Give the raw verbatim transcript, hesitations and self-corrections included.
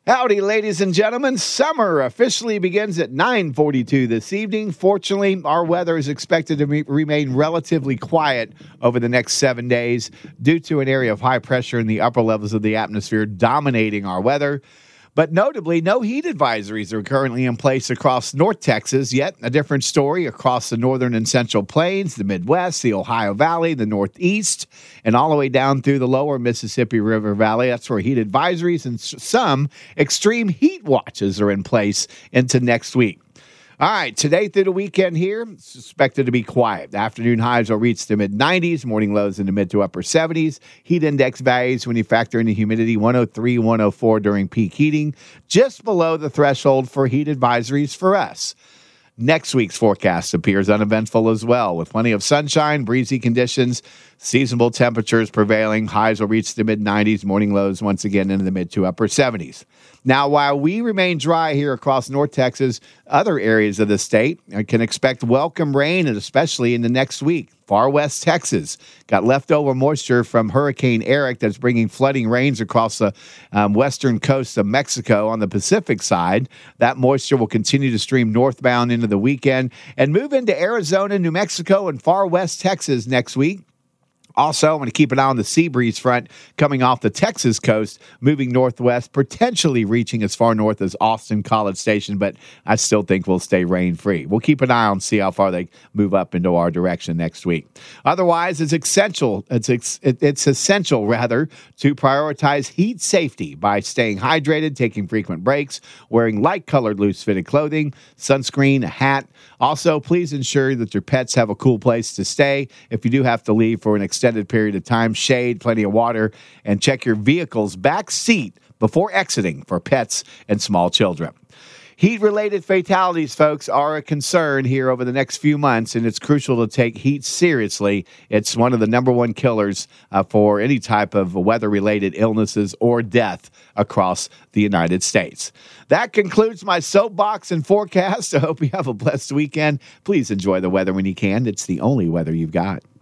Howdy, ladies and gentlemen. Summer officially begins at nine forty-two this evening. Fortunately, our weather is expected to re- remain relatively quiet over the next seven days due to an area of high pressure in the upper levels of the atmosphere dominating our weather. But notably, no heat advisories are currently in place across North Texas, yet a different story across the northern and central plains, the Midwest, the Ohio Valley, the Northeast, and all the way down through the lower Mississippi River Valley. That's where heat advisories and some extreme heat watches are in place into next week. All right, today through the weekend here, it's expected to be quiet. The afternoon highs will reach the mid nineties, morning lows in the mid to upper seventies. Heat index values, when you factor in the humidity, one oh three, one oh four during peak heating, just below the threshold for heat advisories for us. Next week's forecast appears uneventful as well, with plenty of sunshine, breezy conditions, seasonable temperatures prevailing. Highs will reach the mid nineties, morning lows once again into the mid to upper seventies. Now, while we remain dry here across North Texas, other areas of the state can expect welcome rain, and especially in the next week. Far West Texas got leftover moisture from Hurricane Eric that's bringing flooding rains across the um, western coast of Mexico on the Pacific side. That moisture will continue to stream northbound into the weekend and move into Arizona, New Mexico, and Far West Texas next week. Also, I'm going to keep an eye on the sea breeze front coming off the Texas coast, moving northwest, potentially reaching as far north as Austin College Station, but I still think we'll stay rain-free. We'll keep an eye on, see how far they move up into our direction next week. Otherwise, it's essential, it's, it's essential, rather, to prioritize heat safety by staying hydrated, taking frequent breaks, wearing light-colored, loose-fitted clothing, sunscreen, a hat. Also, please ensure that your pets have a cool place to stay. If you do have to leave for an extended extended period of time, shade, plenty of water, and check your vehicle's back seat before exiting for pets and small children. Heat-related fatalities, folks, are a concern here over the next few months, and it's crucial to take heat seriously. It's one of the number one killers uh, for any type of weather-related illnesses or death across the United States. That concludes my soapbox and forecast. I hope you have a blessed weekend. Please enjoy the weather when you can. It's the only weather you've got.